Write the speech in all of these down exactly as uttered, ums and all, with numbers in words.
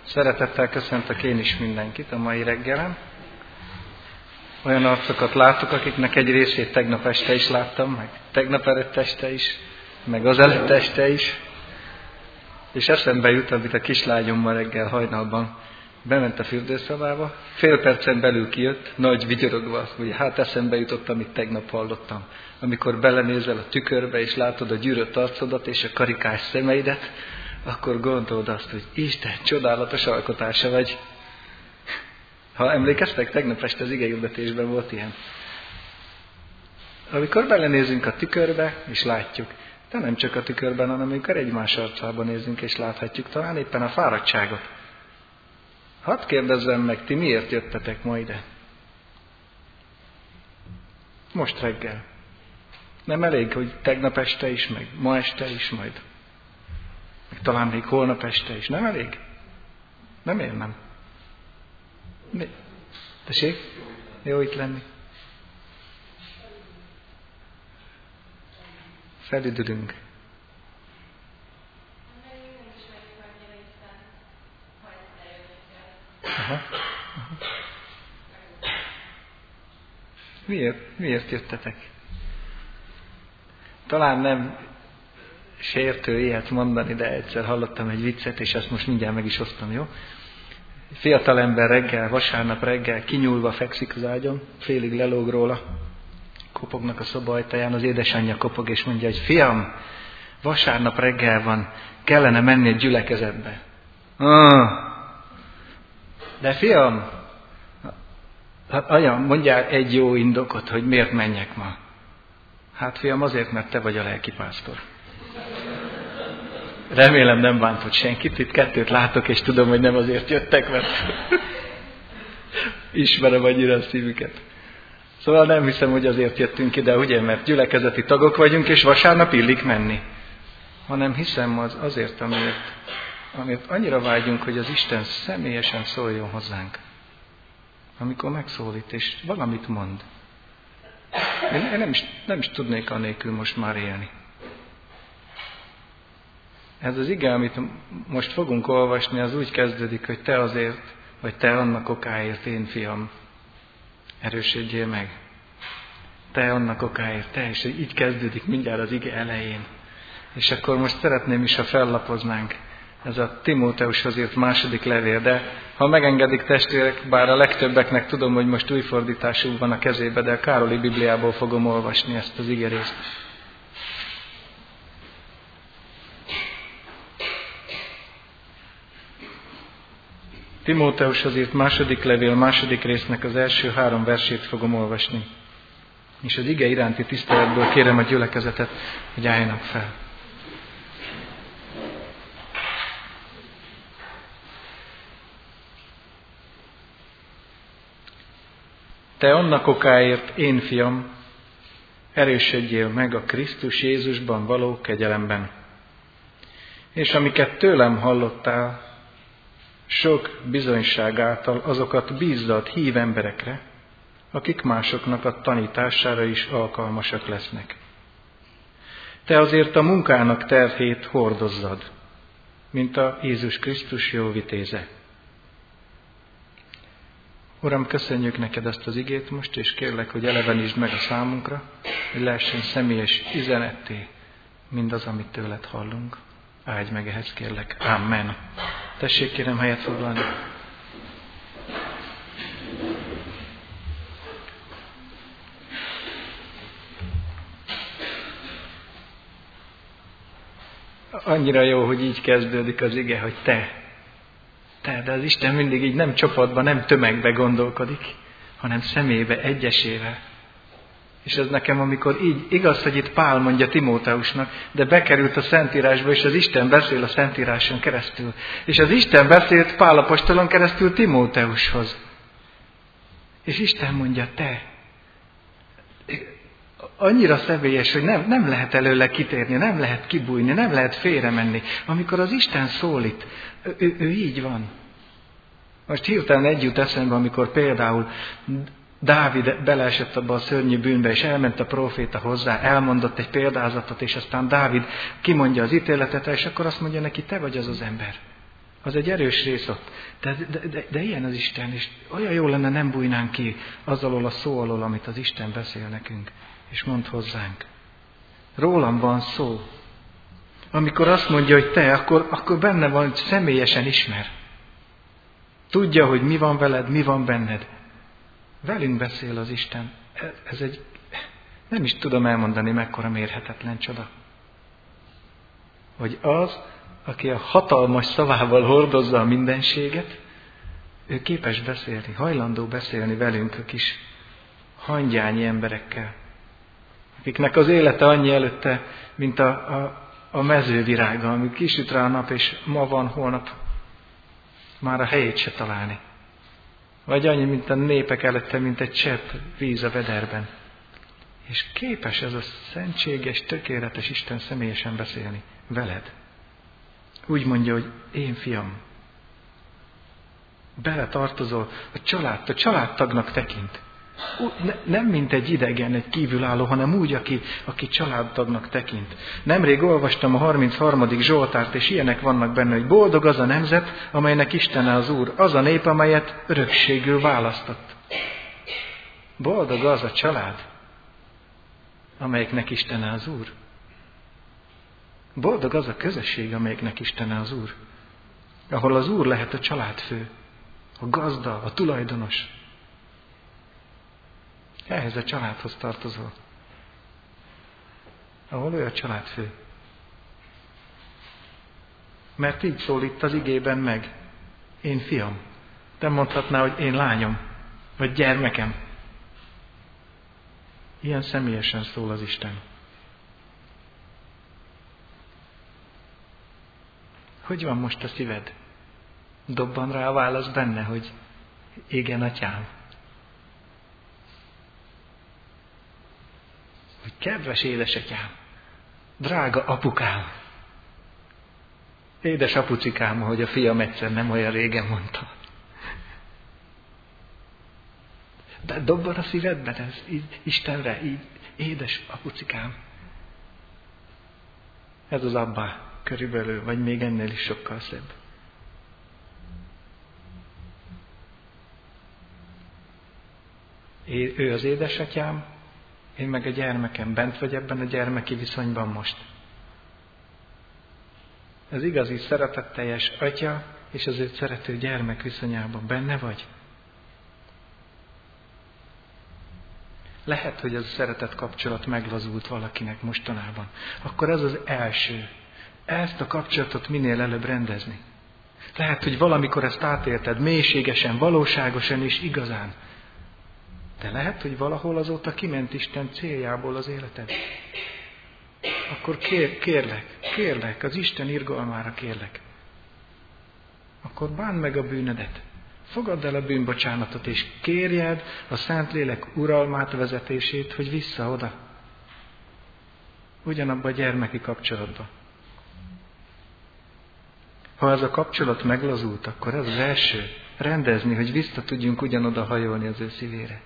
Szeretettel köszöntök én is mindenkit a mai reggelen. Olyan arcokat látok, akiknek egy részét tegnap este is láttam, meg tegnap előtt este is, meg az előtt este is. És eszembe jut, amit a kislányom ma reggel hajnalban bement a fürdőszobába, fél percen belül kijött, nagy vigyorogva, hogy hát eszembe jutott, amit tegnap hallottam. Amikor belenézel a tükörbe, és látod a gyűrött arcodat és a karikás szemeidet, akkor gondold azt, hogy Isten csodálatos alkotása vagy. Ha emlékeztek, tegnap este az igehirdetésben volt ilyen. Amikor belenézünk a tükörbe, és látjuk, de nem csak a tükörben, hanem amikor egymás arcába nézünk, és láthatjuk talán éppen a fáradtságot. Hadd kérdezzem meg, ti miért jöttetek ma ide? Most reggel. Nem elég, hogy tegnap este is, meg ma este is majd. Meg talán még holnap este is. Nem elég? Nem én nem. Mi? Tessék? Jó itt lenni. Felüdülünk. Aha. Aha. Miért? Miért jöttetek? Talán nem sértő ilyet mondani, de egyszer hallottam egy viccet, és ezt most mindjárt meg is osztom, jó? Fiatalember reggel, vasárnap reggel kinyúlva fekszik az ágyon, félig lelóg róla, kopognak a szoba ajtaján, az édesanyja kopog, és mondja, hogy fiam, vasárnap reggel van, kellene menni egy gyülekezetbe. Ah, de fiam, hát anya, mondjál egy jó indokot, hogy miért menjek ma. Hát fiam, azért, mert te vagy a lelkipásztor. Remélem nem bántott senkit, itt kettőt látok, és tudom, hogy nem azért jöttek, mert ismerem annyira a szívüket. Szóval nem hiszem, hogy azért jöttünk ide, ugye, mert gyülekezeti tagok vagyunk, és vasárnap illik menni. Hanem hiszem az azért, amiért, amiért annyira vágyunk, hogy az Isten személyesen szóljon hozzánk. Amikor megszólít, és valamit mond. Én, én nem, is, nem is tudnék anélkül most már élni. Ez az ige, amit most fogunk olvasni, az úgy kezdődik, hogy te azért, vagy te annak okáért, én fiam, erősödjél meg. Te annak okáért, te, és így kezdődik mindjárt az ige elején. És akkor most szeretném is, ha fellapoznánk. Ez a Timóteushoz írt második levél, de ha megengedik testvérek, bár a legtöbbeknek tudom, hogy most új fordításuk van a kezébe, de a Károli Bibliából fogom olvasni ezt az igerészt. Timóteushoz írt második levél, második résznek az első három versét fogom olvasni. És az ige iránti tiszteletből kérem a gyülekezetet, hogy álljanak fel. Te annak okáért, én fiam, erősödjél meg a Krisztus Jézusban való kegyelemben. És amiket tőlem hallottál, sok bizonyság által azokat bízzad hív emberekre, akik másoknak a tanítására is alkalmasak lesznek. Te azért a munkának terhét hordozzad, mint a Jézus Krisztus jó vitéze. Uram, köszönjük neked ezt az igét most, és kérlek, hogy elevenítsd meg a számunkra, hogy lehessen személyes üzenetté mindaz, amit tőled hallunk. Áldj meg ehhez, kérlek. Amen. Tessék, kérem, helyet foglalni. Annyira jó, hogy így kezdődik az ige, hogy te. Te, de az Isten mindig így nem csoportban, nem tömegbe gondolkodik, hanem személybe, egyesével. És ez nekem, amikor így, igaz, hogy itt Pál mondja Timóteusnak, de bekerült a Szentírásba, és az Isten beszél a Szentíráson keresztül. És az Isten beszélt Pál apostolon keresztül Timóteushoz. És Isten mondja, te. Annyira személyes, hogy nem, nem lehet előle kitérni, nem lehet kibújni, nem lehet félremenni. Amikor az Isten szólít, ő, ő, ő így van. Most hirtelen egy jut eszembe, amikor például Dávid beleesett abba a szörnyű bűnbe, és elment a próféta hozzá, elmondott egy példázatot, és aztán Dávid kimondja az ítéletet, és akkor azt mondja neki, te vagy az az ember. Az egy erős rész ott. De, de, de, de ilyen az Isten, és olyan jó lenne, nem bújnánk ki az alól a szó alól, amit az Isten beszél nekünk, és mond hozzánk. Rólam van szó. Amikor azt mondja, hogy te, akkor, akkor benne van, hogy személyesen ismer. Tudja, hogy mi van veled, mi van benned. Velünk beszél az Isten. Ez egy, nem is tudom elmondani, mekkora mérhetetlen csoda. Hogy az, aki a hatalmas szavával hordozza a mindenséget, ő képes beszélni, hajlandó beszélni velünk a kis hangyányi emberekkel, akiknek az élete annyi előtte, mint a, a, a mezővirága, ami kisüt rá a nap, és ma van, holnap már a helyét se találni. Vagy annyi, mint a népek előtte, mint egy csepp víz a vederben. És képes ez a szentséges, tökéletes Isten személyesen beszélni veled. Úgy mondja, hogy én fiam, bele tartozol, a család, a családtagnak tekint. Ne, nem mint egy idegen, egy kívülálló, hanem úgy, aki, aki családtagnak tekint. Nemrég olvastam a harmincharmadik Zsoltárt, és ilyenek vannak benne, hogy boldog az a nemzet, amelynek Istene az Úr, az a nép, amelyet örökségül választott. Boldog az a család, amelyiknek Istene az Úr. Boldog az a közösség, amelyiknek Istene az Úr. Ahol az Úr lehet a családfő, a gazda, a tulajdonos. Ehhez a családhoz tartozol. Ahol ő a családfő. Mert így szól itt az igében meg. Én fiam. Te mondhatná, hogy én lányom, vagy gyermekem. Ilyen személyesen szól az Isten. Hogy van most a szíved? Dobban rá a válasz benne, hogy igen, atyám. Hogy kedves édesatyám, drága apukám, édes apucikám, ahogy a fiam egyszer nem olyan régen mondta. De dobban a szívedben ez így Istenre, így édes apucikám. Ez az abbá körülbelül, vagy még ennél is sokkal szebb. É, ő az édesatyám, én meg a gyermekem. Bent vagy ebben a gyermeki viszonyban most. Az igazi szeretetteljes atya és az őt szerető gyermek viszonyában benne vagy? Lehet, hogy az a szeretet kapcsolat meglazult valakinek mostanában. Akkor ez az első. Ezt a kapcsolatot minél előbb rendezni. Lehet, hogy valamikor ezt átélted mélységesen, valóságosan és igazán. De lehet, hogy valahol azóta kiment Isten céljából az életed. Akkor kér, kérlek, kérlek, az Isten irgalmára kérlek. Akkor bánd meg a bűnedet. Fogadd el a bűnbocsánatot, és kérjed a Szentlélek uralmát, vezetését, hogy vissza oda. Ugyanabba a gyermeki kapcsolatba. Ha ez a kapcsolat meglazult, akkor ez az első. Rendezni, hogy vissza tudjunk ugyanoda hajolni az ő szívére.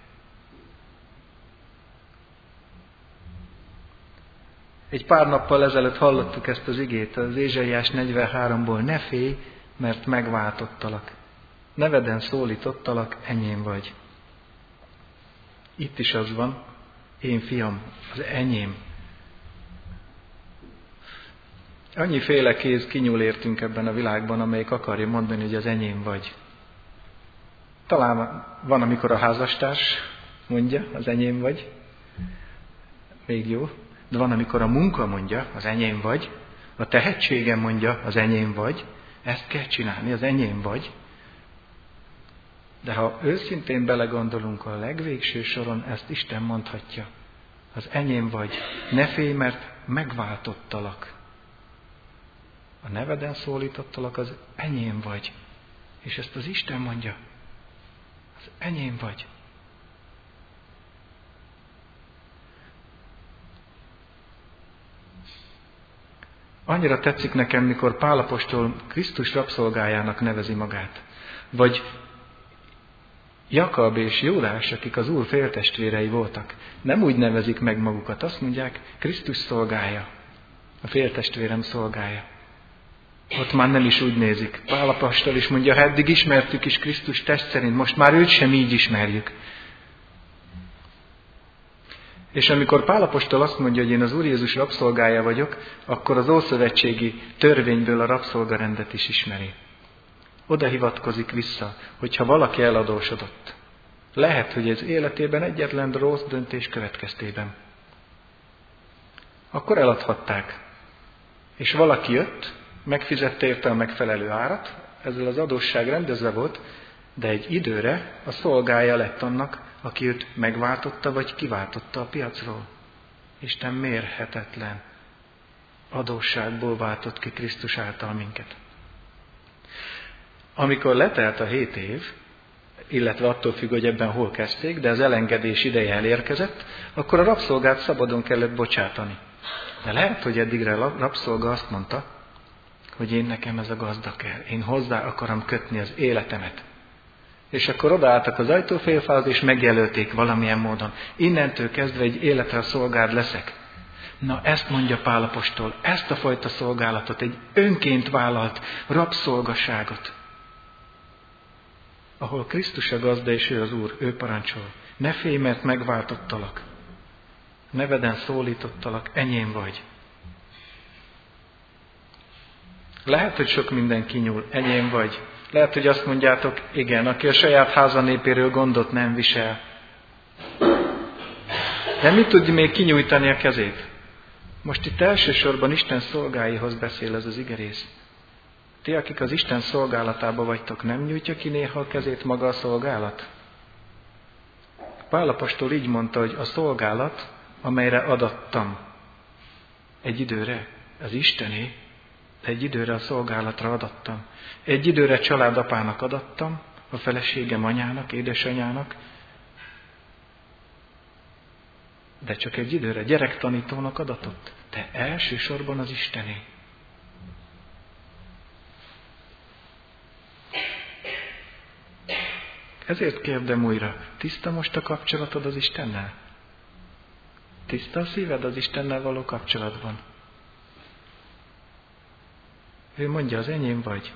Egy pár nappal ezelőtt hallottuk ezt az igét az Ézsaiás negyvenháromból. Ne félj, mert megváltottalak. Neveden szólítottalak, enyém vagy. Itt is az van, én fiam, az enyém. Annyiféle kéz kinyúl értünk ebben a világban, amelyik akarja mondani, hogy az enyém vagy. Talán van, amikor a házastárs mondja, az enyém vagy. Még jó. De van, amikor a munka mondja, az enyém vagy. A tehetségem mondja, az enyém vagy. Ezt kell csinálni, az enyém vagy. De ha őszintén belegondolunk, a legvégső soron ezt Isten mondhatja. Az enyém vagy. Ne félj, mert megváltottalak. A neveden szólítottalak, az enyém vagy. És ezt az Isten mondja. Az enyém vagy. Annyira tetszik nekem, mikor Pál apostol Krisztus rabszolgájának nevezi magát. Vagy Jakab és Júdás, akik az Úr féltestvérei voltak. Nem úgy nevezik meg magukat, azt mondják, Krisztus szolgája, a féltestvérem szolgája. ott már nem is úgy nézik. Pál apostol is mondja, ha eddig ismertük is Krisztus test szerint, most már őt sem így ismerjük. És amikor Pál apostol azt mondja, hogy én az Úr Jézus rabszolgája vagyok, akkor az ószövetségi törvényből a rabszolgarendet is ismeri. Oda hivatkozik vissza, hogyha valaki eladósodott. Lehet, hogy ez életében egyetlen rossz döntés következtében. Akkor eladhatták. És valaki jött, megfizette érte a megfelelő árat, ezzel az adósság rendezve volt, de egy időre a szolgája lett annak, aki őt megváltotta vagy kiváltotta a piacról. Isten mérhetetlen adósságból váltott ki Krisztus által minket. Amikor letelt a hét év, illetve attól függ, hogy ebben hol kezdték, de az elengedés ideje elérkezett, akkor a rabszolgát szabadon kellett bocsátani. De lehet, hogy eddigre a rabszolga azt mondta, hogy én nekem ez a gazda kell, én hozzá akarom kötni az életemet. És akkor odaálltak az ajtófélfához, és megjelölték valamilyen módon. Innentől kezdve egy életre szolgád leszek. Na ezt mondja Pál apostol, ezt a fajta szolgálatot, egy önként vállalt rabszolgaságot, ahol Krisztus a gazda és ő az Úr, ő parancsol. Ne félj, mert megváltottalak. Neveden szólítottalak, enyém vagy. Lehet, hogy sok minden kinyúl, enyém vagy. Lehet, hogy azt mondjátok, igen, aki a saját háza népéről gondot nem visel. De mit tudja még kinyújtani a kezét? Most itt elsősorban Isten szolgáihoz beszél ez az igerész. Ti, akik az Isten szolgálatába vagytok, nem nyújtja ki néha a kezét maga a szolgálat? Pál apostol így mondta, hogy a szolgálat, amelyre adattam egy időre, az Istené, egy időre a szolgálatra adattam. Egy időre családapának adattam, a feleségem anyának, édesanyának, de csak egy időre gyerektanítónak adatott. De elsősorban az Istené. Ezért kérdem újra, tiszta most a kapcsolatod az Istennel? Tiszta a szíved az Istennel való kapcsolatban? Ő mondja, az enyém vagy.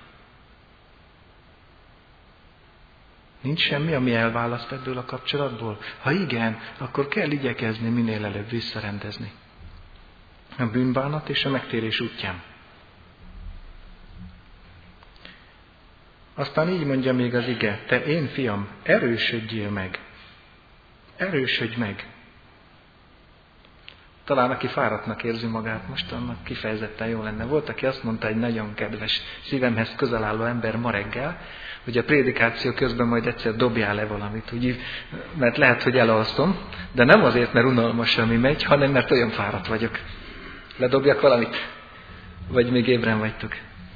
Nincs semmi, ami elválaszt ebből a kapcsolatból? Ha igen, akkor kell igyekezni minél előbb visszarendezni. A bűnbánat és a megtérés útján. Aztán így mondja még az ige, te én fiam, erősödjél meg. Erősödj meg. Talán aki fáradtnak érzi magát most, annak kifejezetten jó lenne. Volt, aki azt mondta, egy nagyon kedves, szívemhez közel álló ember ma reggel, hogy a prédikáció közben majd egyszer dobjál le valamit, úgy, mert lehet, hogy elalszom, de nem azért, mert unalmas, ami megy, hanem mert olyan fáradt vagyok. Ledobjak valamit? Vagy még ébren vagytok?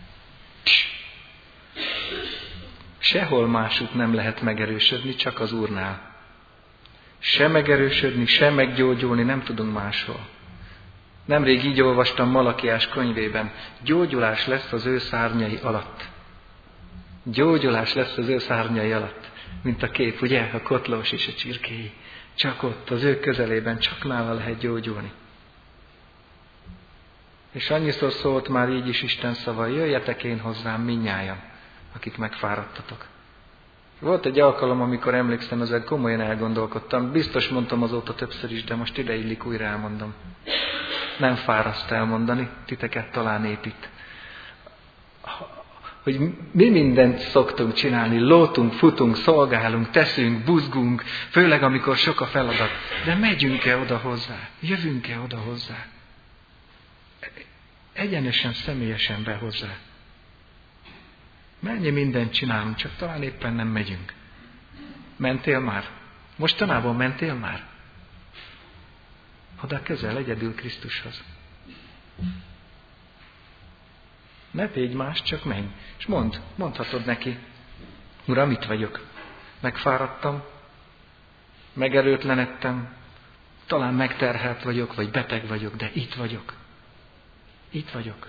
Sehol másút nem lehet megerősödni, csak az Úrnál. Se megerősödni, se meggyógyulni nem tudunk máshol. Nemrég így olvastam Malakiás könyvében. Gyógyulás lesz az ő szárnyai alatt. Gyógyulás lesz az ő szárnyai alatt. Mint a kép, ugye? A kotlós és a csirkéi. Csak ott, az ő közelében, csak nála lehet gyógyulni. És annyiszor szólt már így is Isten szava, jöjjetek én hozzám mindnyájan, akik megfáradtatok. Volt egy alkalom, amikor emlékszem, ezen komolyan elgondolkodtam. Biztos mondtam azóta többször is, de most ide illik, újra elmondom. Nem fáraszt elmondani, titeket talán épít. Hogy mi mindent szoktunk csinálni, lótunk, futunk, szolgálunk, teszünk, buzgunk, főleg amikor sok a feladat. De megyünk-e oda hozzá? Jövünk-e oda hozzá? Egyenesen, személyesen be hozzá. Mennyi mindent csinálunk, csak talán éppen nem megyünk. Mentél már? Mostanában mentél már? Oda közel, egyedül Krisztushoz. Ne védj más, csak menj. És mondd, mondhatod neki. Uram, itt vagyok. Megfáradtam, megerőtlenedtem, talán megterhelt vagyok, vagy beteg vagyok, de itt vagyok. Itt vagyok.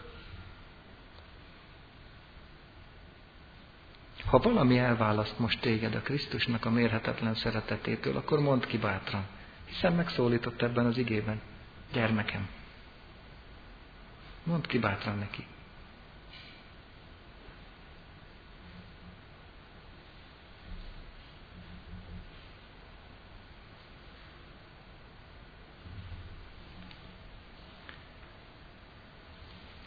Ha valami elválaszt most téged a Krisztusnak a mérhetetlen szeretetétől, akkor mondd ki bátran, hiszen megszólított ebben az igében. Gyermekem. Mondd ki bátran neki.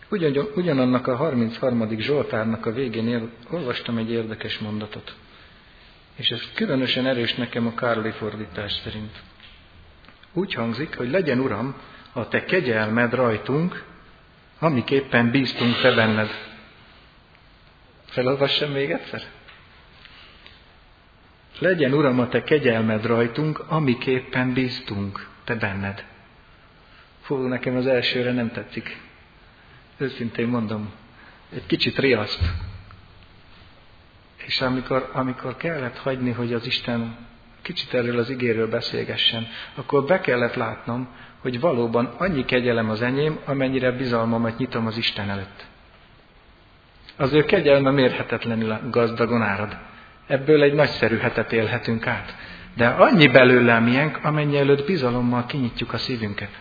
Ugyan, ugyanannak a harmincharmadik Zsoltárnak a végén olvastam egy érdekes mondatot. És ez különösen erős nekem a Károli fordítás szerint. Úgy hangzik, hogy legyen, Uram, a te kegyelmed rajtunk, amiképpen bíztunk te benned. Felolvassam még egyszer? Legyen, Uram, a te kegyelmed rajtunk, amiképpen bíztunk te benned. Fú, nekem az elsőre nem tetszik. Őszintén mondom, egy kicsit riaszt. És amikor, amikor kellett hagyni, hogy az Isten kicsit erről az igéről beszélgessen, akkor be kellett látnom, hogy valóban annyi kegyelem az enyém, amennyire bizalmamat nyitom az Isten előtt. Az ő kegyelme mérhetetlenül gazdagon árad. Ebből egy nagyszerű hetet élhetünk át. De annyi belőle miénk, amennyi előtt bizalommal kinyitjuk a szívünket.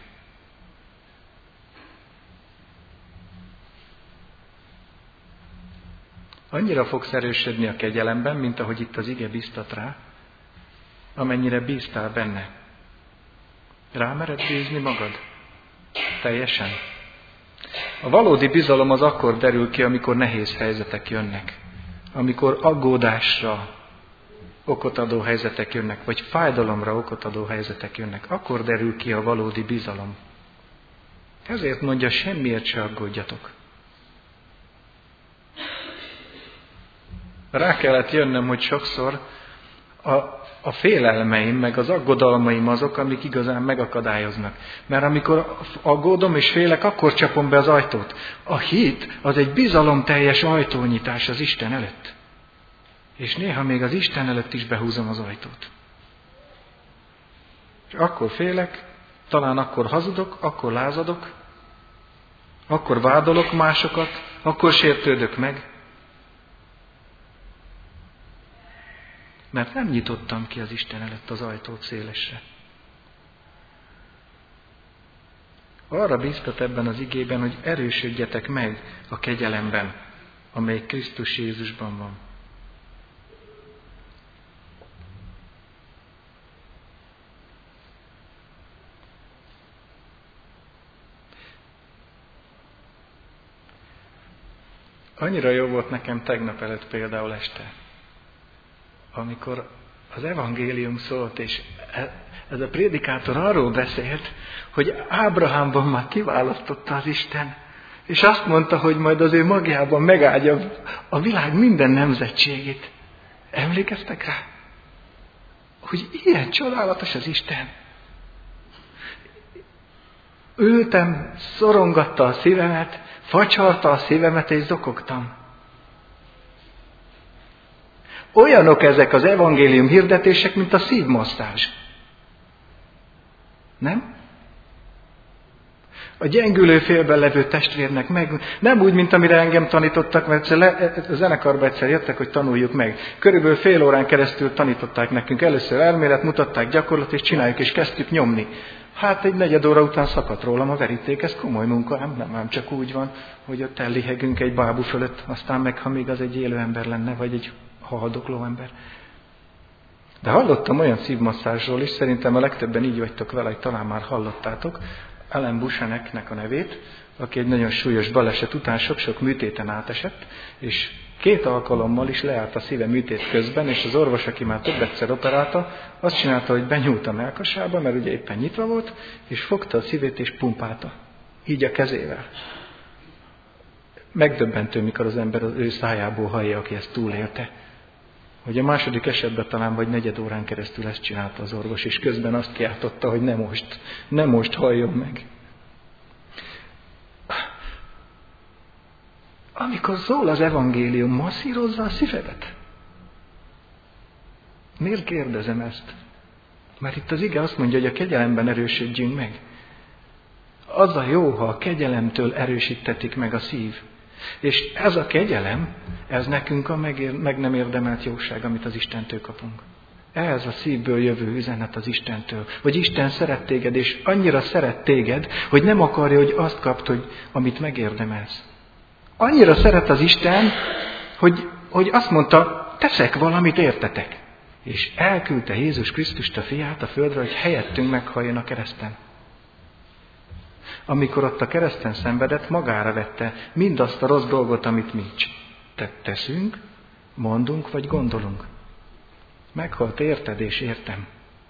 Annyira fogsz erősödni a kegyelemben, mint ahogy itt az ige biztat rá, amennyire bíztál benne. Rámered bízni magad? Teljesen. A valódi bizalom az akkor derül ki, amikor nehéz helyzetek jönnek. Amikor aggódásra okot adó helyzetek jönnek, vagy fájdalomra okot adó helyzetek jönnek. Akkor derül ki a valódi bizalom. Ezért mondja, semmiért se aggódjatok. Rá kellett jönnöm, hogy sokszor a, a félelmeim, meg az aggodalmaim azok, amik igazán megakadályoznak. Mert amikor aggódom és félek, akkor csapom be az ajtót. A hit az egy bizalomteljes ajtónyitás az Isten előtt. És néha még az Isten előtt is behúzom az ajtót. És akkor félek, talán akkor hazudok, akkor lázadok, akkor vádolok másokat, akkor sértődök meg. Mert nem nyitottam ki az Isten előtt az ajtót szélesre. Arra bíztat ebben az igében, hogy erősödjetek meg a kegyelemben, amely Krisztus Jézusban van. Annyira jó volt nekem tegnap előtt például este, amikor az evangélium szólt, és ez a prédikátor arról beszélt, hogy Ábrahámban már kiválasztotta az Isten, és azt mondta, hogy majd az ő magjában megáldja a világ minden nemzetségét. Emlékeztek rá? Hogy ilyen csodálatos az Isten. Ültem, szorongatta a szívemet, facsarta a szívemet, és zokogtam. Olyanok ezek az evangélium hirdetések, mint a szívmasszázs. Nem? A gyengülő félben levő testvérnek meg, nem úgy, mint amire engem tanítottak, mert egyszer le, a zenekarba egyszer jöttek, hogy tanuljuk meg. Körülbelül fél órán keresztül tanították nekünk. Először elmélet, mutatták gyakorlat, és csináljuk, és kezdtük nyomni. Hát egy negyed óra után szakadt rólam a veríték, ez komoly munka, nem, nem, nem csak úgy van, hogy ott ellihegünk egy bábú fölött, aztán meg, ha még az egy élő ember lenne, vagy egy haldokló ember. De hallottam olyan szívmasszázsról is, szerintem a legtöbben így vagytok vele, hogy talán már hallottátok, Ellen Bushaneknek a nevét, aki egy nagyon súlyos baleset után sok-sok műtéten átesett, és két alkalommal is leállt a szíve műtét közben, és az orvos, aki már több egyszer operálta, azt csinálta, hogy benyúlt a mellkasába, mert ugye éppen nyitva volt, és fogta a szívét és pumpálta. Így a kezével. Megdöbbentő, mikor az ember az ő szájából hallja, aki ezt túlélte. Hogy a második esetben talán vagy negyed órán keresztül ezt csinálta az orvos, és közben azt kiáltotta, hogy ne most, ne most halljon meg. Amikor szól az evangélium, masszírozza a szívedet. Miért kérdezem ezt? Mert itt az ige azt mondja, hogy a kegyelemben erősödjünk meg. Az a jó, ha a kegyelemtől erősítetik meg a szív. És ez a kegyelem, ez nekünk a megér, meg nem érdemelt jóság, amit az Istentől kapunk. Ez a szívből jövő üzenet az Istentől. Hogy Isten szeret téged, és annyira szeret téged, hogy nem akarja, hogy azt kapd, hogy, amit megérdemelsz. Annyira szeret az Isten, hogy, hogy azt mondta, teszek valamit értetek. És elküldte Jézus Krisztust, a fiát a földre, hogy helyettünk meghalljon a kereszten. Amikor ott a kereszten szenvedett, magára vette mindazt a rossz dolgot, amit mi teszünk, mondunk vagy gondolunk. Meghalt érted és értem,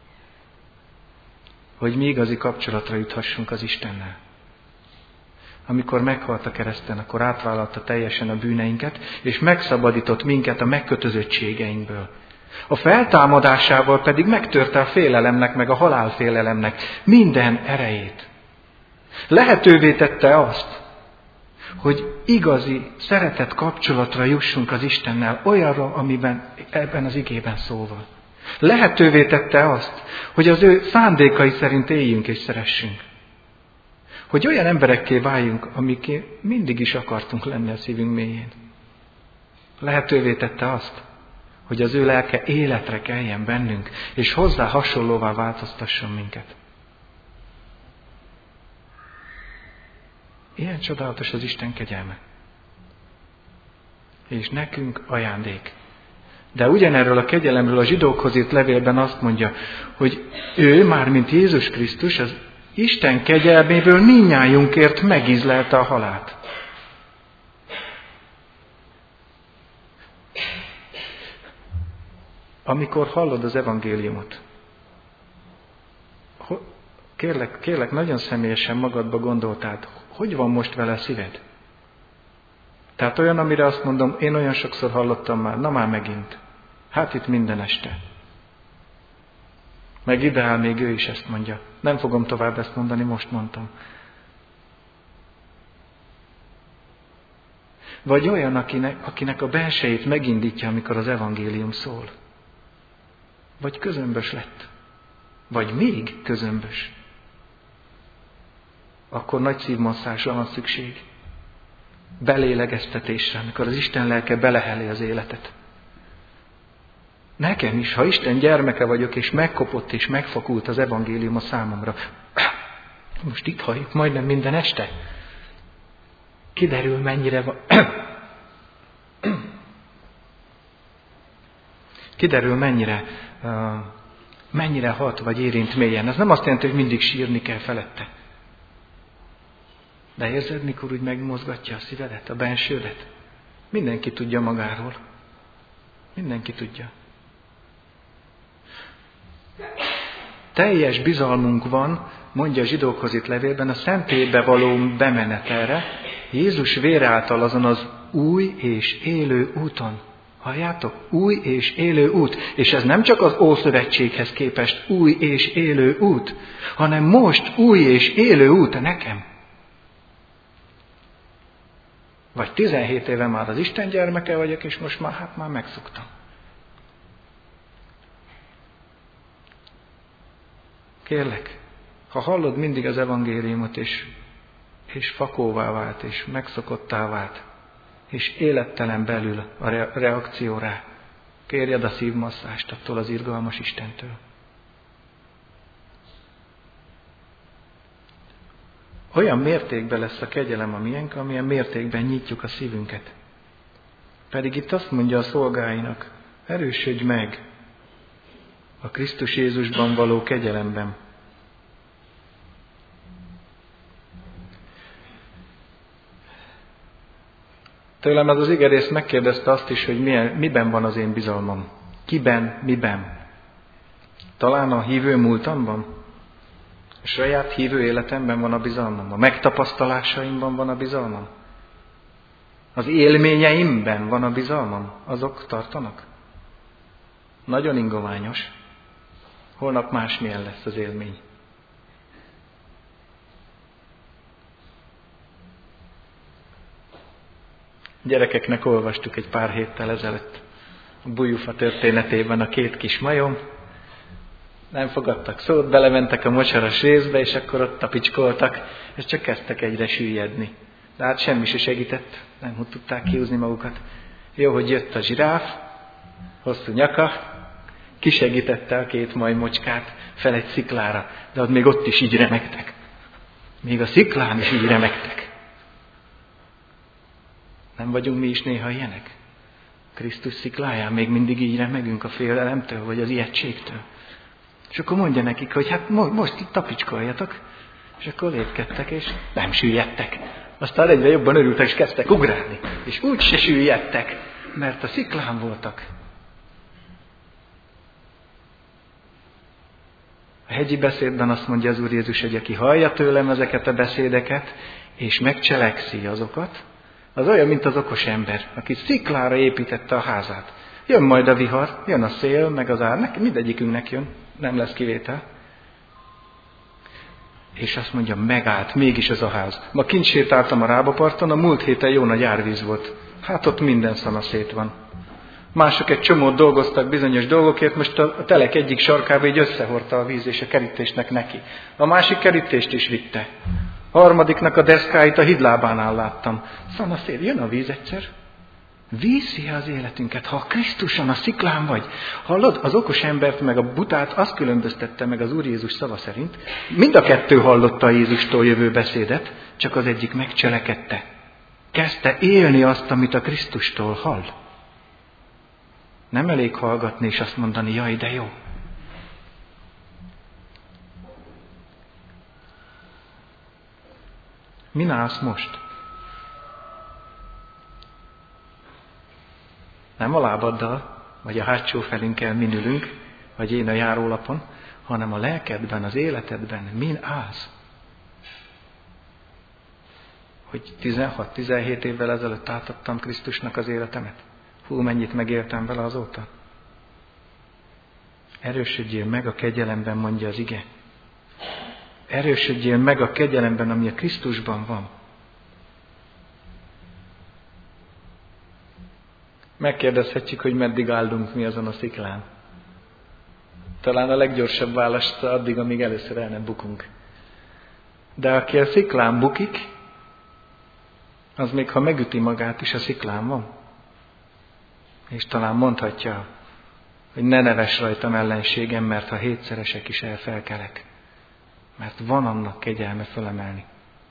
hogy mi igazi kapcsolatra juthassunk az Istennel. Amikor meghalt a kereszten, akkor átvállalta teljesen a bűneinket, és megszabadított minket a megkötözöttségeinkből. A feltámadásával pedig megtörte a félelemnek, meg a halálfélelemnek minden erejét. Lehetővé tette azt, hogy igazi, szeretett kapcsolatra jussunk az Istennel, olyanra, amiben ebben az igében szó van. Lehetővé tette azt, hogy az ő szándékai szerint éljünk és szeressünk. Hogy olyan emberekké váljunk, amiké mindig is akartunk lenni a szívünk mélyén. Lehetővé tette azt, hogy az ő lelke életre keljen bennünk, és hozzá hasonlóvá változtasson minket. Ilyen csodálatos az Isten kegyelme. És nekünk ajándék. De ugyanerről a kegyelemről a zsidókhoz írt levélben azt mondja, hogy ő, már mint Jézus Krisztus, az Isten kegyelméből mindnyájunkért megízlelte a halált. Amikor hallod az evangéliumot, kérlek, kérlek, nagyon személyesen magadba gondoltál, hogy van most vele a szíved? Tehát olyan, amire azt mondom, én olyan sokszor hallottam már, na már megint. Hát itt minden este. Meg ideál még ő is ezt mondja. Nem fogom tovább ezt mondani, most mondtam. Vagy olyan, akinek, akinek a belsejét megindítja, amikor az evangélium szól. Vagy közömbös lett. Vagy még közömbös. Akkor nagy szívmasszázsra van szükség. Belélegeztetésre, amikor az Isten lelke beleheli az életet. Nekem is, ha Isten gyermeke vagyok, és megkopott és megfakult az evangélium a számomra. Most itt halljuk majdnem minden este. Kiderül, mennyire van... Kiderül, mennyire, uh, mennyire hat vagy érint mélyen. Ez nem azt jelenti, hogy mindig sírni kell felette. De érzed, mikor úgy megmozgatja a szívedet, a bensődet? Mindenki tudja magáról. Mindenki tudja. Teljes bizalmunk van, mondja a zsidókhoz itt levélben, a szentélybe való bemenetelre, Jézus vére által azon az új és élő úton. Halljátok? Új és élő út. És ez nem csak az Ószövetséghez képest új és élő út, hanem most új és élő út nekem. Vagy tizenhét éve már az Isten gyermeke vagyok, és most már, hát már megszoktam. Kérlek, ha hallod mindig az evangéliumot, és, és fakóvá vált, és megszokottá vált, és élettelen belül a reakció rá, kérjed a szívmasszást attól az irgalmas Istentől. Olyan mértékben lesz a kegyelem a miénk, amilyen mértékben nyitjuk a szívünket. Pedig itt azt mondja a szolgáinak, erősödj meg a Krisztus Jézusban való kegyelemben. Tőlem ez az igerész megkérdezte azt is, hogy milyen, miben van az én bizalmam. Kiben, miben? Talán a hívő múltamban? A saját hívő életemben van a bizalmam? A megtapasztalásaimban van a bizalmam? Az élményeimben van a bizalmam? Azok tartanak? Nagyon ingoványos. Holnap másmilyen lesz az élmény. Gyerekeknek olvastuk egy pár héttel ezelőtt a Bújúfa történetében a két kis majom. Nem fogadtak szót, belementek a mocsaras részbe, és akkor ott tapicskoltak, és csak kezdtek egyre süllyedni. De hát semmi se segített, nem tudták kihúzni magukat. Jó, hogy jött a zsiráf, hosszú nyaka, kisegítette a két majmocskát fel egy sziklára, de ott még ott is így remegtek. Még a sziklán is így remegtek. Nem vagyunk mi is néha ilyenek? Krisztus szikláján még mindig így remegünk a félelemtől, vagy az ijegységtől. És akkor mondja nekik, hogy hát most itt tapicskoljatok, És akkor lépkedtek, és nem süllyedtek. Aztán egyre jobban örültek, és kezdtek ugrálni. És úgy se süllyedtek, mert a sziklán voltak. A hegyi beszédben azt mondja az Úr Jézus, hogy aki hallja tőlem ezeket a beszédeket, és megcselekszi azokat, az olyan, mint az okos ember, aki sziklára építette a házát. Jön majd a vihar, jön a szél, meg az ár, mindegyikünknek jön, nem lesz kivétel. És azt mondja, megállt mégis ez a ház. Ma kint sétáltam a Rábaparton, a múlt héten jó nagy árvíz volt. Hát ott minden szanaszét van. Mások egy csomót dolgoztak bizonyos dolgokért, most a telek egyik sarkába így összehordta a víz, és a kerítésnek neki. A másik kerítést is vitte. A harmadiknak a deszkáit a hídlábánál láttam. Szanaszét, jön a víz egyszer. Viszi az életünket, ha Krisztuson, a sziklán vagy. Hallod, az okos embert meg a butát azt különböztette meg az Úr Jézus szava szerint. Mind a kettő hallotta a Jézustól jövő beszédet, csak az egyik megcselekedte. Kezdte élni azt, amit a Krisztustól hall. Nem elég hallgatni és azt mondani, jaj, de jó. Min állsz most? Nem a lábaddal, vagy a hátsó felünkkel min ülünk, vagy én a járólapon, hanem a lelkedben, az életedben min állsz? Hogy tizenhat-tizenhét évvel ezelőtt átadtam Krisztusnak az életemet. Hú, mennyit megéltem vele azóta. Erősödjél meg a kegyelemben, mondja az ige. Erősödjél meg a kegyelemben, ami a Krisztusban van. Megkérdezhetjük, hogy meddig állunk mi azon a sziklán. Talán a leggyorsabb választ addig, amíg először el nem bukunk. De aki a sziklán bukik, az még ha megüti magát is, a sziklán van. És talán mondhatja, hogy ne neves rajtam ellenségem, mert ha hétszeresek is elfelkelek. Mert van annak kegyelme fölemelni.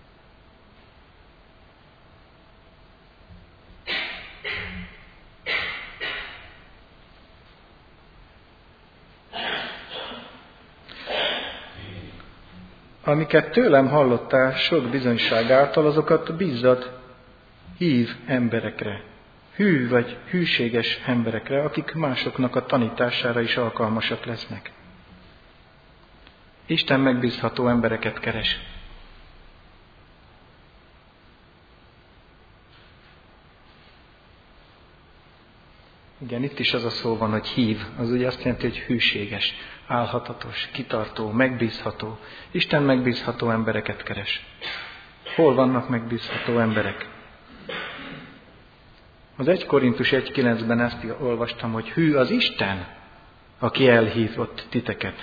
Amiket tőlem hallottál sok bizonyság által, azokat bízzad hív emberekre, hű vagy hűséges emberekre, akik másoknak a tanítására is alkalmasak lesznek. Isten megbízható embereket keres. Igen, itt is az a szó van, hogy hív. Az ugye azt jelenti, hogy hűséges, álhatatos, kitartó, megbízható. Isten megbízható embereket keres. Hol vannak megbízható emberek? Az egy Korintus egy kilencben ezt olvastam, hogy hű az Isten, aki elhívott titeket.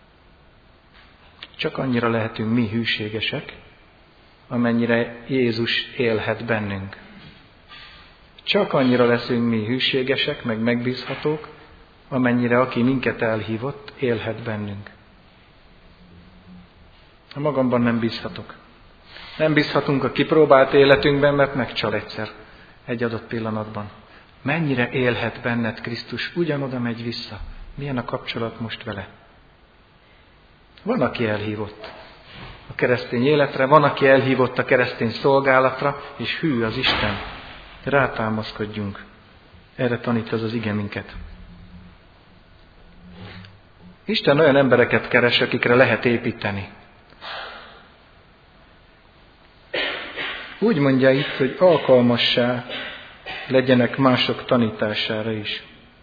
Csak annyira lehetünk mi hűségesek, amennyire Jézus élhet bennünk. Csak annyira leszünk mi hűségesek, meg megbízhatók, amennyire aki minket elhívott, élhet bennünk. A magamban nem bízhatok. Nem bízhatunk a kipróbált életünkben, mert megcsal egyszer, egy adott pillanatban. Mennyire élhet benned Krisztus, ugyanoda megy vissza. Milyen a kapcsolat most vele? Van, aki elhívott a keresztény életre, van, aki elhívott a keresztény szolgálatra, és hű az Isten. Rátámaszkodjunk. Erre tanít az az ige minket. Isten olyan embereket keres, akikre lehet építeni. Úgy mondja itt, hogy alkalmassá legyenek mások tanítására is.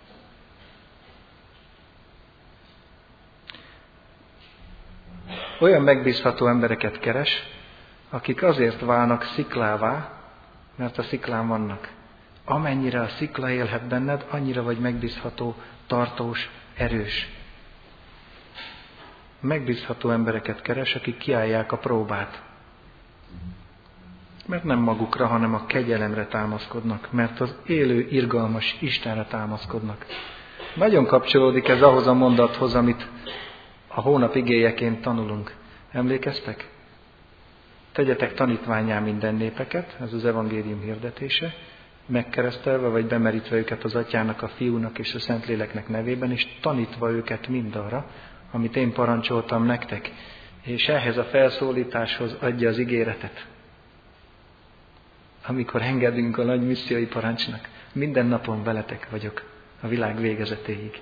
Olyan megbízható embereket keres, akik azért válnak sziklává, mert a sziklán vannak. Amennyire a szikla élhet benned, annyira vagy megbízható, tartós, erős. Megbízható embereket keres, akik kiállják a próbát. Mert nem magukra, hanem a kegyelemre támaszkodnak, mert az élő, irgalmas Istenre támaszkodnak. Nagyon kapcsolódik ez ahhoz a mondathoz, amit a hónap igéjeként tanulunk. Emlékeztek? Tegyetek tanítvánnyá minden népeket, ez az evangélium hirdetése, megkeresztelve vagy bemerítve őket az Atyának, a Fiúnak és a Szentléleknek nevében, és tanítva őket mindarra, amit én parancsoltam nektek. És ehhez a felszólításhoz adja az ígéretet. Amikor engedünk a nagy missziói parancsnak, minden napon veletek vagyok a világ végezetéig.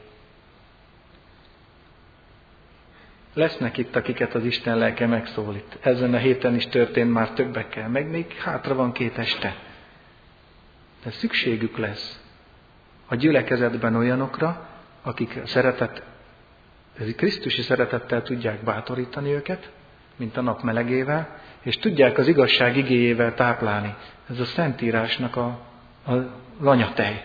Lesznek itt, akiket az Isten lelke megszólít. Ezen a héten is történt már többekkel, meg még hátra van két este. De szükségük lesz a gyülekezetben olyanokra, akik a szeretet, ez Krisztusi szeretettel tudják bátorítani őket, mint a nap melegével, és tudják az igazság igéjével táplálni. Ez a Szentírásnak a, a anyatej.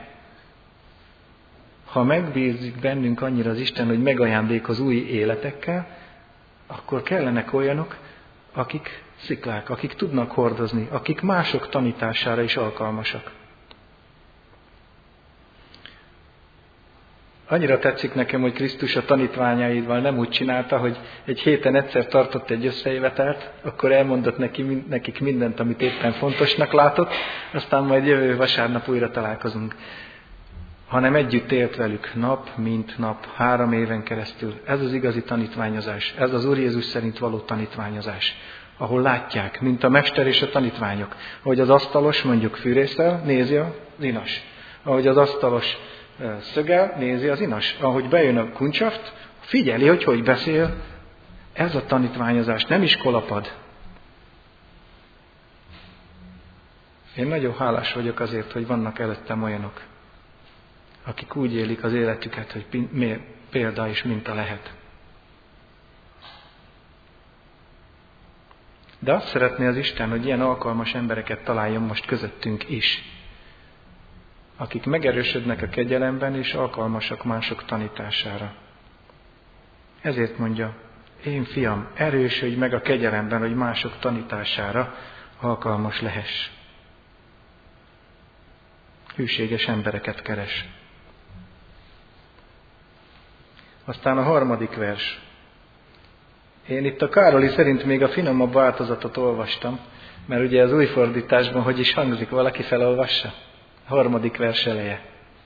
Ha megbízik bennünk annyira az Isten, hogy megajándék az új életekkel, akkor kellenek olyanok, akik sziklák, akik tudnak hordozni, akik mások tanítására is alkalmasak. Annyira tetszik nekem, hogy Krisztus a tanítványaival nem úgy csinálta, hogy egy héten egyszer tartott egy összejövetelt, akkor elmondott neki, nekik mindent, amit éppen fontosnak látott, aztán majd jövő vasárnap újra találkozunk. Hanem együtt élt velük nap, mint nap, három éven keresztül. Ez az igazi tanítványozás, ez az Úr Jézus szerint való tanítványozás, ahol látják, mint a mester és a tanítványok, ahogy az asztalos mondjuk fűrészel, nézi az inas. Ahogy az asztalos szögel, nézi az inas. Ahogy bejön a kuncsaft, figyeli, hogy hogy beszél. Ez a tanítványozás, nem iskolapad. Én nagyon hálás vagyok azért, hogy vannak előttem olyanok, akik úgy élik az életüket, hogy példa és minta lehet. De azt szeretné az Isten, hogy ilyen alkalmas embereket találjon most közöttünk is, akik megerősödnek a kegyelemben és alkalmasak mások tanítására. Ezért mondja, én fiam, erősödj meg a kegyelemben, hogy mások tanítására alkalmas lehess. Hűséges embereket keres. Aztán a harmadik vers. Én itt a Károli szerint még a finomabb változatot olvastam, mert ugye az új fordításban hogy is hangzik, valaki felolvassa? A harmadik vers eleje.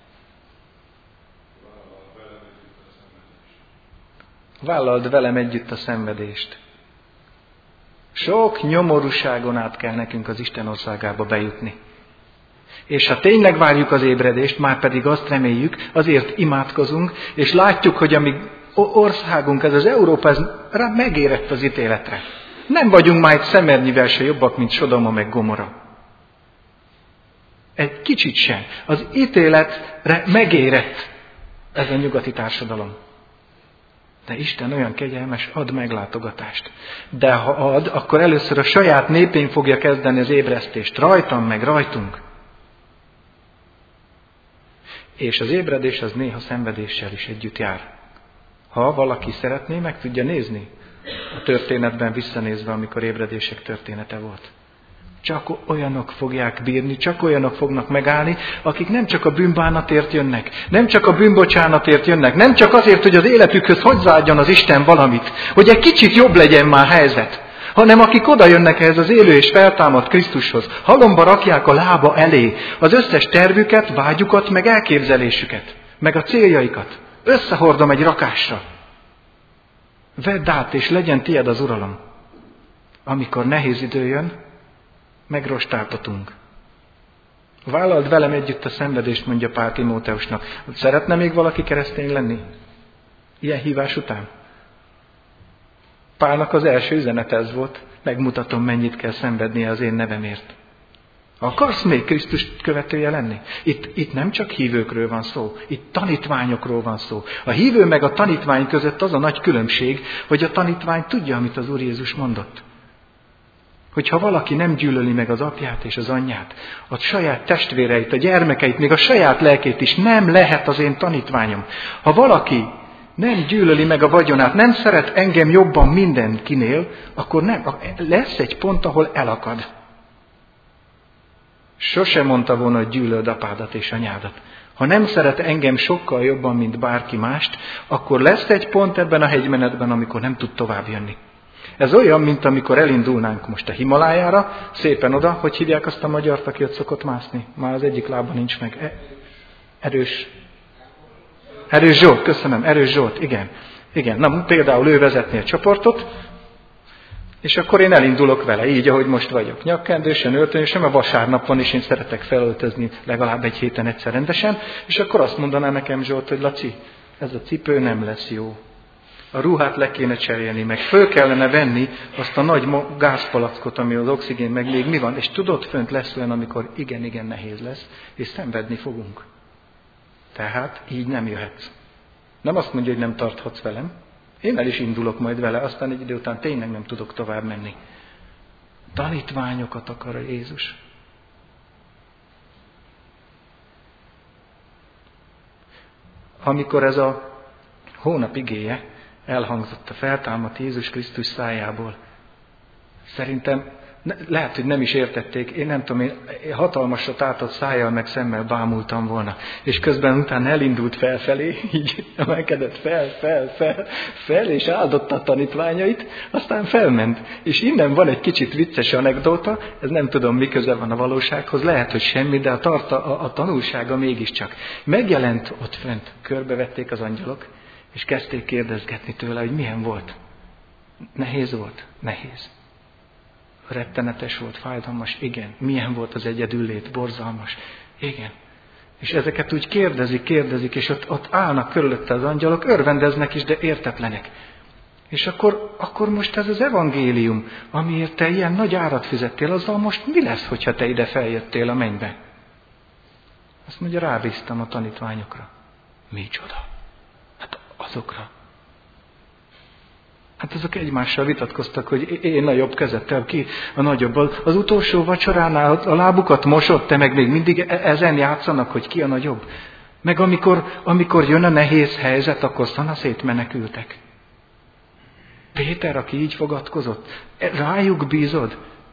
Vállald velem együtt a szenvedést. Sok nyomorúságon át kell nekünk az Isten országába bejutni. És ha tényleg várjuk az ébredést, már pedig azt reméljük, azért imádkozunk, és látjuk, hogy a mi országunk, ez az Európa, ez rá megérett az ítéletre. Nem vagyunk már egy szemernyivel se jobbak, mint Sodoma meg Gomora. Egy kicsit sem. Az ítéletre megérett ez a nyugati társadalom. De Isten olyan kegyelmes, ad meglátogatást. De ha ad, akkor először a saját népén fogja kezdeni az ébresztést. Rajtam meg rajtunk. És az ébredés az néha szenvedéssel is együtt jár. Ha valaki szeretné, meg tudja nézni a történetben visszanézve, amikor ébredések története volt. Csak olyanok fogják bírni, csak olyanok fognak megállni, akik nem csak a bűnbánatért jönnek, nem csak a bűnbocsánatért jönnek, nem csak azért, hogy az életükhöz hozzáadjon az Isten valamit, hogy egy kicsit jobb legyen már helyzet, hanem akik oda jönnek ehhez az élő és feltámadt Krisztushoz, halomba rakják a lába elé az összes tervüket, vágyukat, meg elképzelésüket, meg a céljaikat. Összehordom egy rakásra. Vedd át, és legyen tied az uralom. Amikor nehéz idő jön, megrostáltatunk. Vállald velem együtt a szenvedést, mondja Pál Timóteusnak. Szeretne még valaki keresztény lenni? Ilyen hívás után? Pálnak az első üzenet ez volt. Megmutatom, mennyit kell szenvednie az én nevemért. Akarsz még Krisztus követője lenni? Itt, itt nem csak hívőkről van szó, itt tanítványokról van szó. A hívő meg a tanítvány között az a nagy különbség, hogy a tanítvány tudja, amit az Úr Jézus mondott. Hogyha valaki nem gyűlöli meg az apját és az anyját, a saját testvéreit, a gyermekeit, még a saját lelkét is, nem lehet az én tanítványom. Ha valaki nem gyűlöli meg a vagyonát, nem szeret engem jobban mindenkinél, akkor nem, lesz egy pont, ahol elakad. Sose mondta volna, hogy gyűlöld apádat és anyádat. Ha nem szeret engem sokkal jobban, mint bárki mást, akkor lesz egy pont ebben a hegymenetben, amikor nem tud tovább jönni. Ez olyan, mint amikor elindulnánk most a Himalájára, szépen oda, hogy hívják azt a magyart, aki ott szokott mászni. Már az egyik lába nincs meg. Erős. Erős Zsolt, köszönöm. Erős Zsolt, igen. Igen. Na, például ő vezetné a csoportot, És akkor én elindulok vele, így, ahogy most vagyok. Nyakkendősen, öltönyösen, mert vasárnap van, és én szeretek felöltözni legalább egy héten egyszer rendesen. És akkor azt mondaná nekem Zsolt, hogy Laci, ez a cipő nem lesz jó. A ruhát le kéne cserélni, meg föl kellene venni azt a nagy gázpalackot, ami az oxigén, meg még mi van. És tudod, fönt lesz olyan, amikor igen-igen nehéz lesz, és szenvedni fogunk. Tehát így nem jöhetsz. Nem azt mondja, hogy nem tarthatsz velem. Én el is indulok majd vele, aztán egy idő után tényleg nem tudok tovább menni. Tanítványokat akar a Jézus. Amikor ez a hónap igéje elhangzott a feltámadt Jézus Krisztus szájából, szerintem lehet, hogy nem is értették, én nem tudom, én hatalmasra tátott szájjal meg szemmel bámultam volna. És közben utána elindult felfelé, így emelkedett fel, fel, fel, fel, és áldotta a tanítványait, aztán felment. És innen van egy kicsit vicces anekdóta, ez nem tudom, mi köze van a valósághoz, lehet, hogy semmi, de a, tarta, a, a tanulsága mégiscsak. Megjelent ott fent, körbevették az angyalok, és kezdték kérdezgetni tőle, hogy milyen volt. Nehéz volt? Nehéz. Rettenetes volt, fájdalmas, igen. Milyen volt az egyedüllét, borzalmas, igen. És ezeket úgy kérdezik, kérdezik, és ott, ott állnak körülötte az angyalok, örvendeznek is, de értetlenek. És akkor, akkor most ez az evangélium, amiért te ilyen nagy árat fizettél, azzal most mi lesz, hogyha te ide feljöttél a mennybe? Azt mondja, rábíztam a tanítványokra. Micsoda? Hát azokra. Hát azok egymással vitatkoztak, hogy én a jobb kezettel, ki a nagyobb. Az utolsó vacsoránál a lábukat mosott, te meg még mindig ezen játszanak, hogy ki a nagyobb. Meg amikor, amikor jön a nehéz helyzet, akkor szanaszét menekültek. Péter, aki így fogadkozott, rájuk bízod?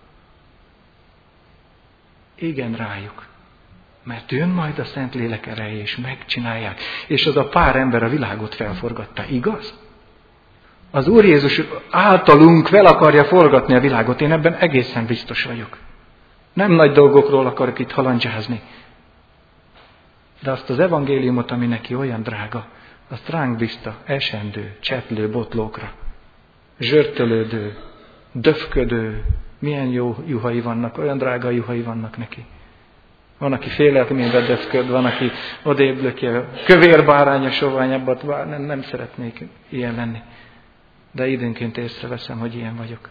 Igen, rájuk. Mert jön majd a Szentlélek ereje, és megcsinálják. És az a pár ember a világot felforgatta, igaz? Az Úr Jézus általunk fel akarja forgatni a világot, én ebben egészen biztos vagyok. Nem nagy dolgokról akarok itt halandzsázni. De azt az evangéliumot, ami neki olyan drága, azt ránk bízta esendő, cseplő botlókra. Zsörtölődő, döfködő, milyen jó juhai vannak, olyan drága juhai vannak neki. Van, aki félelmébe döfköd, van, aki odébb lökje, kövér báránya soványabbat, nem, nem szeretnék ilyen lenni. De időnként észreveszem, hogy ilyen vagyok.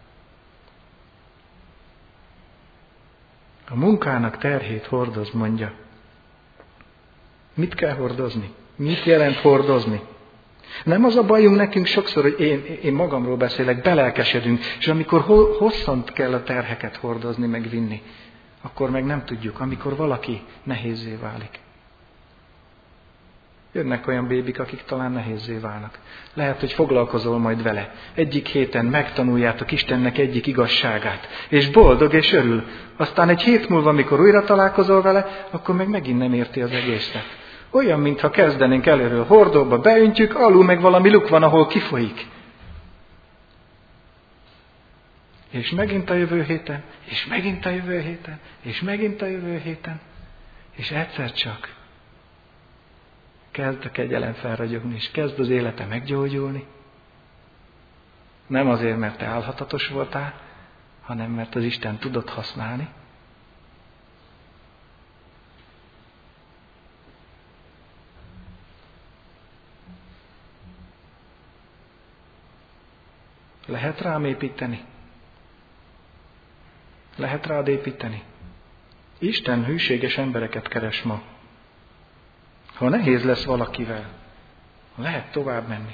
A munkának terhét hordoz, mondja. Mit kell hordozni? Mit jelent hordozni? Nem az a bajunk nekünk sokszor, hogy én, én magamról beszélek, belelkesedünk, és amikor hosszant kell a terheket hordozni, meg vinni, akkor meg nem tudjuk, amikor valaki nehézzé válik. Jönnek olyan bébik, akik talán nehézzé válnak. Lehet, hogy foglalkozol majd vele. Egyik héten megtanuljátok Istennek egyik igazságát, és boldog és örül. Aztán egy hét múlva, amikor újra találkozol vele, akkor meg megint nem érti az egészet. Olyan, mintha kezdenénk előről hordóba, beöntjük, alul meg valami luk van, ahol kifolyik. És megint a jövő héten, és megint a jövő héten, és megint a jövő héten, és egyszer csak kezd a kegyelem felragyogni, és kezd az élete meggyógyulni. Nem azért, mert te álhatatos voltál, hanem mert az Isten tudott használni. Lehet rám építeni? Lehet rád építeni? Isten hűséges embereket keres ma. Ha nehéz lesz valakivel, lehet tovább menni.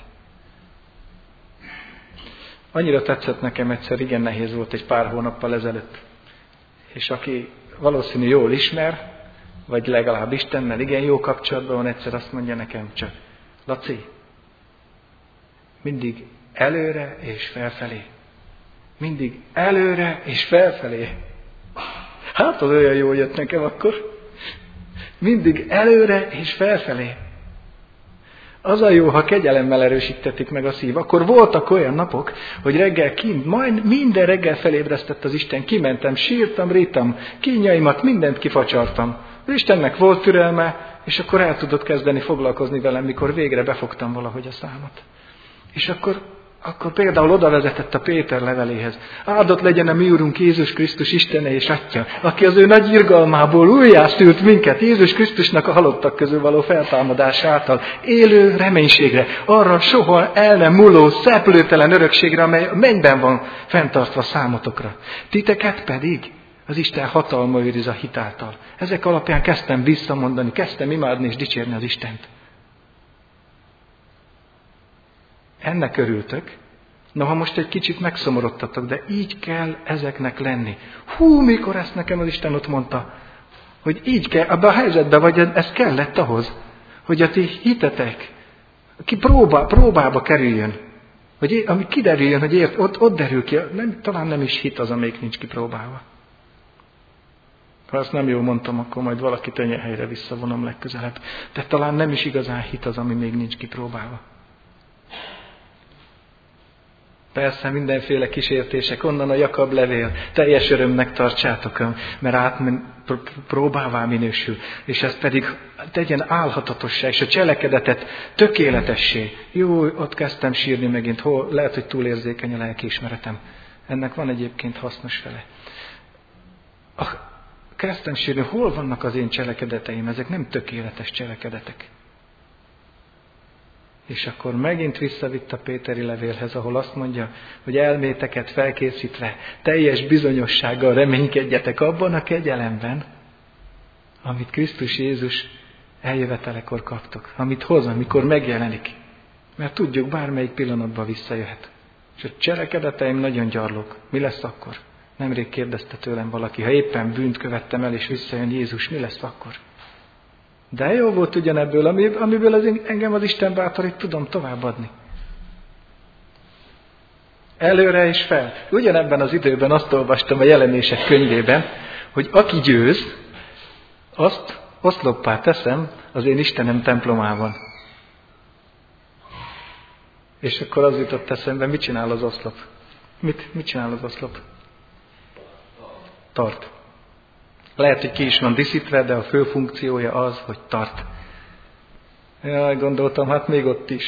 Annyira tetszett nekem egyszer, igen nehéz volt egy pár hónappal ezelőtt. És aki valószínű jól ismer, vagy legalább Istennel igen jó kapcsolatban van, egyszer azt mondja nekem csak, Laci, mindig előre és felfelé. Mindig előre és felfelé. Hát az olyan jól jött nekem akkor. Mindig előre és felfelé. Az a jó, ha kegyelemmel erősítetik meg a szív. Akkor voltak olyan napok, hogy reggel kint, majd minden reggel felébresztett az Isten, kimentem, sírtam, rítam, kínjaimat, mindent kifacsartam. Az Istennek volt türelme, és akkor el tudott kezdeni foglalkozni velem, mikor végre befogtam valahogy a számat. És akkor, akkor például oda vezetett a Péter leveléhez. Áldott legyen a mi Úrunk Jézus Krisztus Istene és Atya, aki az ő nagy irgalmából újjászült minket Jézus Krisztusnak a halottak közül való feltámadás által élő reménységre, arra soha el nem múló, szeplőtelen örökségre, amely a mennyben van fenntartva számotokra. Titeket pedig az Isten hatalma őriz a hitáltal. Ezek alapján kezdtem visszamondani, kezdtem imádni és dicsérni az Istent. Ennek örültök. Noha most egy kicsit megszomorodtatok, de így kell ezeknek lenni. Hú, mikor ezt nekem az Isten ott mondta, hogy így kell, abban a helyzetben vagy, ez kellett ahhoz, hogy a ti hitetek, ki próbá, próbába kerüljön, hogy ami kiderüljön, hogy ért, ott, ott derül ki, nem, talán nem is hit az, amelyik nincs kipróbálva. Ha ezt nem jól mondtam, akkor majd valaki tenye helyre visszavonom legközelebb. De talán nem is igazán hit az, ami még nincs kipróbálva. Persze mindenféle kísértések, onnan a Jakab levél, teljes örömnek tartsátok, mert átmen, próbává minősül, és ez pedig tegyen álhatatossá, és a cselekedetet tökéletessé. Jó, ott kezdtem sírni megint, hol, lehet, hogy túlérzékeny a lelkiismeretem. Ennek van egyébként hasznos fele. A, kezdtem sírni, hol vannak az én cselekedeteim, ezek nem tökéletes cselekedetek. És akkor megint visszavitt a Péteri levélhez, ahol azt mondja, hogy elméteket felkészítve, teljes bizonyossággal reménykedjetek abban a kegyelemben, amit Krisztus Jézus eljövetelekor kaptok, amit hoz, amikor megjelenik. Mert tudjuk, bármelyik pillanatban visszajöhet. És a cselekedeteim nagyon gyarlók. Mi lesz akkor? Nemrég kérdezte tőlem valaki, ha éppen bűnt követtem el, és visszajön Jézus, mi lesz akkor? De jó volt ugyanebből, amiből az engem az Isten bátorít, tudom továbbadni. Előre és fel. Ugyanebben az időben azt olvastam a Jelenések könyvében, hogy aki győz, azt oszloppá teszem az én Istenem templomában. És akkor az jutott eszembe, mit csinál az oszlop? Mit, mit csinál az oszlop? Tart. Lehet, hogy ki is van díszítve, de a fő funkciója az, hogy tart. Jaj, gondoltam, hát még ott is.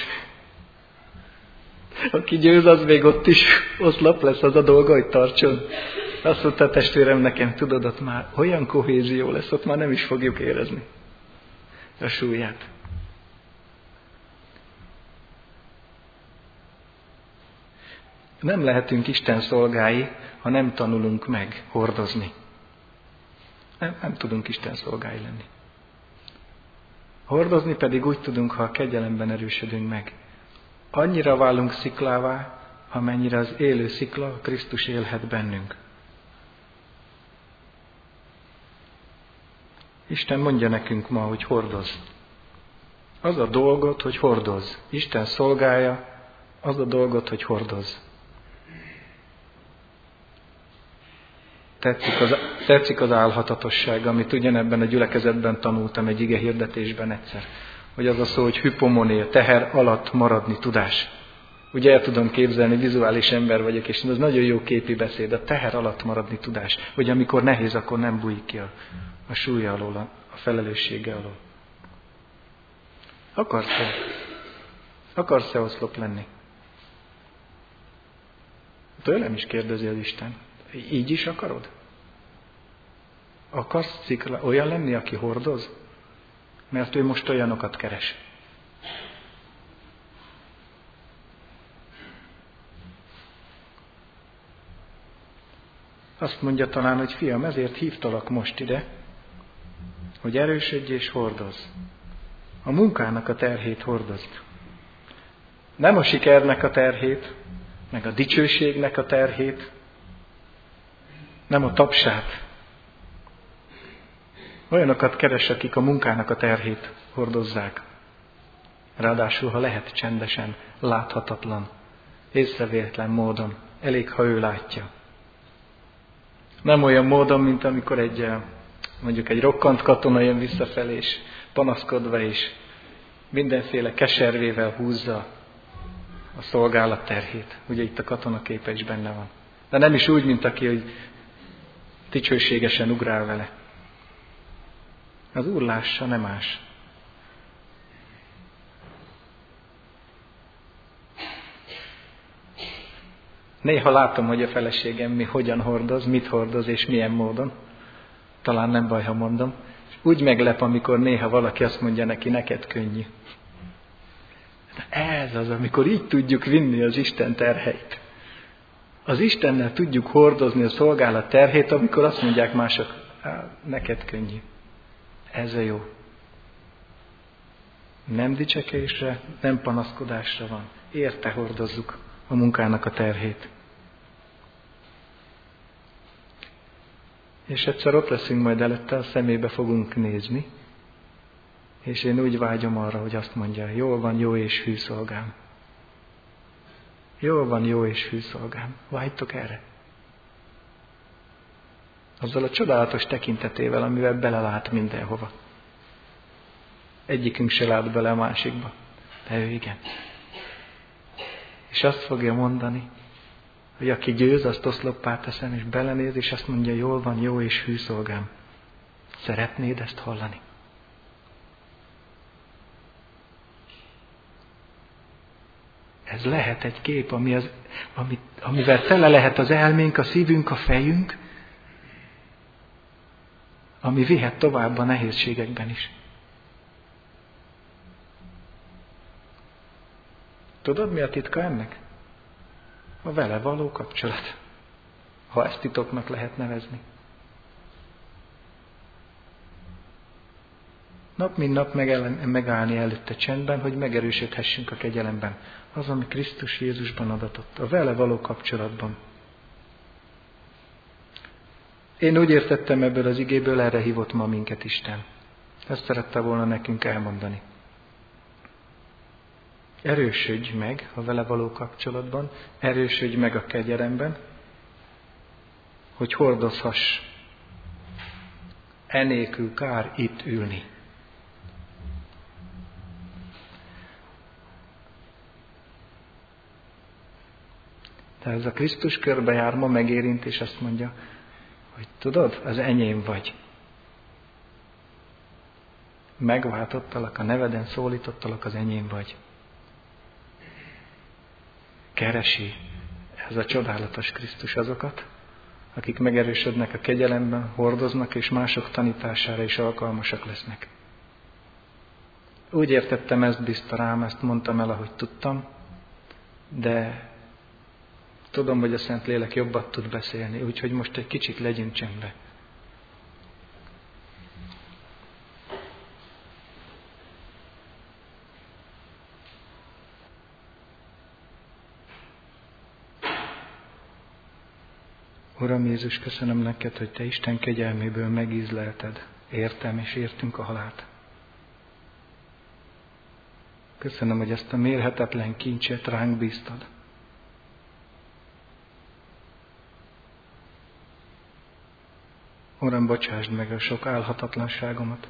Aki győz, az még ott is oszlop lesz, az a dolga, hogy tartson. Azt mondta a testvérem nekem, tudod, ott már olyan kohézió lesz, ott már nem is fogjuk érezni a súlyát. Nem lehetünk Isten szolgái, ha nem tanulunk meg hordozni. Nem, nem tudunk Isten szolgái lenni. Hordozni pedig úgy tudunk, ha a kegyelemben erősödünk meg. Annyira válunk sziklává, amennyire az élő szikla, a Krisztus élhet bennünk. Isten mondja nekünk ma, hogy hordoz. Az a dolgot, hogy hordoz. Isten szolgálja, az a dolgot, hogy hordoz. Tetszik az, tetszik az álhatatosság, amit ugyanebben a gyülekezetben tanultam egy ige hirdetésben egyszer. Hogy az a szó, hogy hypomoné, teher alatt maradni tudás. Ugye el tudom képzelni, vizuális ember vagyok, és ez nagyon jó képi beszéd, a teher alatt maradni tudás. Hogy amikor nehéz, akkor nem bújik ki a, a súlya alól, a, a felelőssége alól. Akarsz-e? Akarsz-e oszlop lenni? Tőlem is kérdezi az Isten. Így is akarod? Akarsz szikla, olyan lenni, aki hordoz? Mert ő most olyanokat keres. Azt mondja talán, hogy fiam, ezért hívtalak most ide, hogy erősödj és hordoz. A munkának a terhét hordozd. Nem a sikernek a terhét, meg a dicsőségnek a terhét, nem a tapsát. Olyanokat keres, akik a munkának a terhét hordozzák. Ráadásul, ha lehet csendesen, láthatatlan, észrevétlen módon, elég, ha ő látja. Nem olyan módon, mint amikor egy, mondjuk egy rokkant katona jön visszafelé, és panaszkodva, és mindenféle keservével húzza a szolgálat terhét. Ugye itt a katonaképe is benne van. De nem is úgy, mint aki, hogy dicsőségesen ugrál vele. Az Úr lássa, nem más. Néha látom, hogy a feleségem mi hogyan hordoz, mit hordoz és milyen módon. Talán nem baj, ha mondom. Úgy meglep, amikor néha valaki azt mondja neki, neked könnyű. Ez az, amikor így tudjuk vinni az Isten terheit. Az Istennel tudjuk hordozni a szolgálat terhét, amikor azt mondják mások, neked könnyű. Ez a jó. Nem dicsekésre, nem panaszkodásra van. Érte hordozzuk a munkának a terhét. És egyszer ott leszünk majd előtte, a szemébe fogunk nézni, és én úgy vágyom arra, hogy azt mondja, jól van, jó és hű szolgám. Jól van, jó és hű szolgám. Vágytok erre? Azzal a csodálatos tekintetével, amivel belelát mindenhova. Egyikünk se lát bele a másikba, de ő igen. És azt fogja mondani, hogy aki győz, azt oszloppá teszem, és belenéz, és azt mondja, jól van, jó és hű szolgám. Szeretnéd ezt hallani? Ez lehet egy kép, ami az, ami, amivel tele lehet az elménk, a szívünk, a fejünk, ami vihet tovább a nehézségekben is. Tudod, mi a titka ennek? A vele való kapcsolat. Ha ezt titoknak lehet nevezni. Nap mint nap megállni előtte csendben, hogy megerősödhessünk a kegyelemben. Az, ami Krisztus Jézusban adatott. A vele való kapcsolatban. Én úgy értettem ebből az igéből, erre hívott ma minket Isten. Ezt szerette volna nekünk elmondani. Erősödj meg a vele való kapcsolatban, erősödj meg a kegyelemben, hogy hordozhass. Enélkül kár itt ülni. Tehát ez a Krisztus körbejár, ma megérint, és azt mondja, hogy tudod, az enyém vagy. Megváltottalak, a neveden szólítottalak, az enyém vagy. Keresi ez a csodálatos Krisztus azokat, akik megerősödnek a kegyelemben, hordoznak, és mások tanítására is alkalmasak lesznek. Úgy értettem, ezt bízta rám, ezt mondtam el, ahogy tudtam, de tudom, hogy a Szentlélek jobbat tud beszélni, úgyhogy most egy kicsit legyünk csendbe. Uram Jézus, köszönöm neked, hogy Te Isten kegyelméből megízlelted, értem és értünk a halált. Köszönöm, hogy ezt a mérhetetlen kincset ránk bíztad. Uram, bocsásd meg a sok álhatatlanságomat,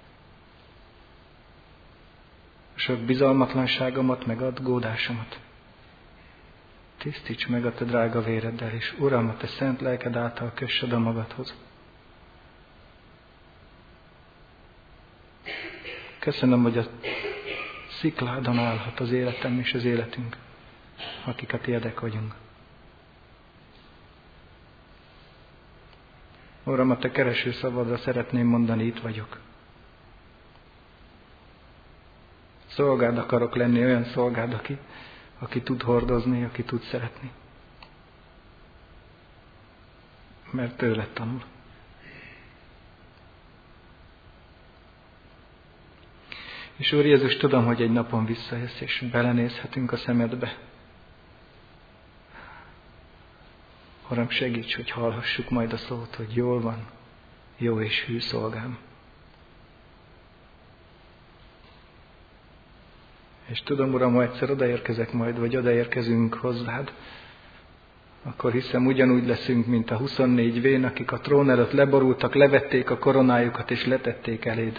a sok bizalmatlanságomat, meg aggódásomat. Tisztíts meg a Te drága véreddel, és Uram, a Te szent lelked által kössed a magadhoz. Köszönöm, hogy a szikládon állhat az életem és az életünk, akik a Tiedek vagyunk. Uram, a Te kereső szavadra szeretném mondani, itt vagyok. Szolgád akarok lenni, olyan szolgád, aki, aki tud hordozni, aki tud szeretni. Mert tőled tanul. És Úr Jézus, tudom, hogy egy napon visszajössz, és belenézhetünk a szemedbe. Uram, segíts, hogy hallhassuk majd a szót, hogy jól van, jó és hű szolgám. És tudom, Uram, ha egyszer odaérkezek majd, vagy odaérkezünk hozzád, akkor hiszem ugyanúgy leszünk, mint a huszonnégy vén, akik a trón előtt leborultak, levették a koronájukat és letették eléd.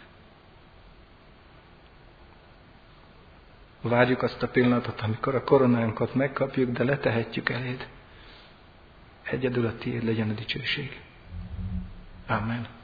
Várjuk azt a pillanatot, amikor a koronánkat megkapjuk, de letehetjük eléd. Egyedül a Tiéd legyen a dicsőség. Amen.